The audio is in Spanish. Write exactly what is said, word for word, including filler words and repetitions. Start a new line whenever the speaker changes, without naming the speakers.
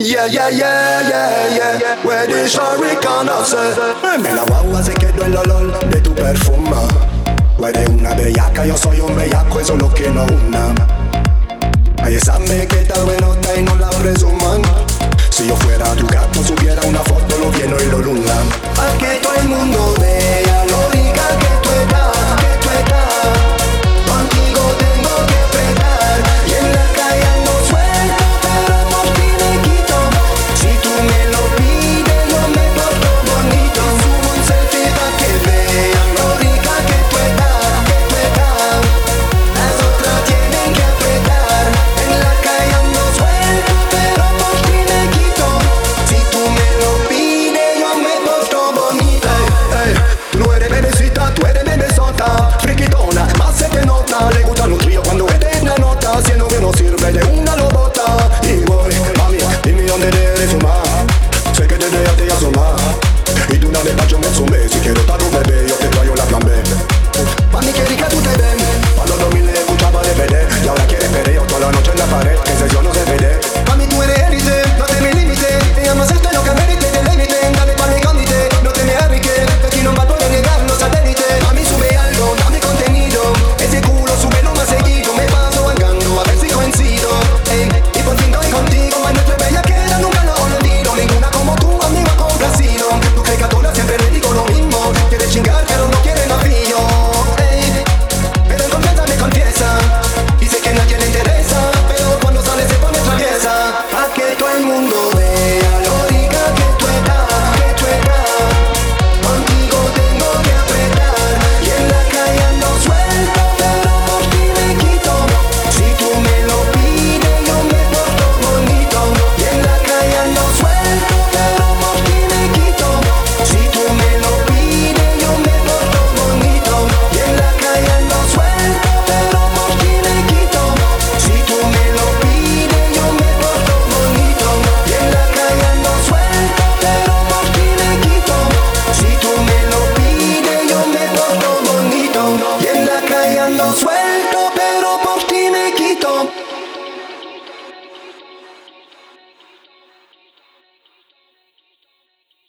Yeah, yeah, yeah, yeah, yeah. Where the shawty conoce. En la guagua se quedó el olor de tu perfume. Tú eres una bellaca, yo soy un bellaco, eso es lo que no una. Ay, esa me queda buenota y no la presuman. Si yo fuera tu gato, subiera una foto, lo lleno y lo luna. Pa' que todo el mundo vea lo rica que tú estás, que tú estás. Contigo tengo que apretar y en la calle ando suelto, pero no tiene quito. Si tú me lo pides, yo me porto bonito. Subo un selfie pa' que vean lo rica que tú estás, que tú estás. Las otras tienen que apretar. En la calle ando suelto, pero no tiene quito. Si tú me lo pides, yo me porto bonito. Ey, ey, tú no eres bebecita, tú eres bebesota. Friquitona, más se te nota. Le gustan los tríos cuando eres la nota. Siendo que no sirve de una lo bota. Y voy, mami, dime dónde debes sumar. Sé que te dejaste ya asomar. Y tú una vez pa' yo me sumé. Si quiero estar un bebé, yo te traigo la plan B. Mami, qué rica tú te ven. Pa' los dos mil le escuchaba de perder. Y ahora quieres pereo toda la noche en la pared. Que sesión no se pede. Mami, tú eres élite, no te me limite. Te amo hacerte lo que merite, te límite. Dale pa' mi comité, no te me arriesgues. Aquí no va a poder negar los satélites. Mami, sube algo, dame contenido. Ese culo súbelo más seguido. Me paso vagando a ver si coincido. Ey, y por fin doy contigo. A nuestra bella queda nunca lo olvido. Ninguna como tú, amigo, ha complacido. Tú crees que a todas siempre le digo lo mismo. Quieres chingar, pero no quieres más pillo. Ey, pero en confianza me confiesa. Y sé que a nadie le interesa, pero cuando sale se pone traviesa. Pa' que todo el mundo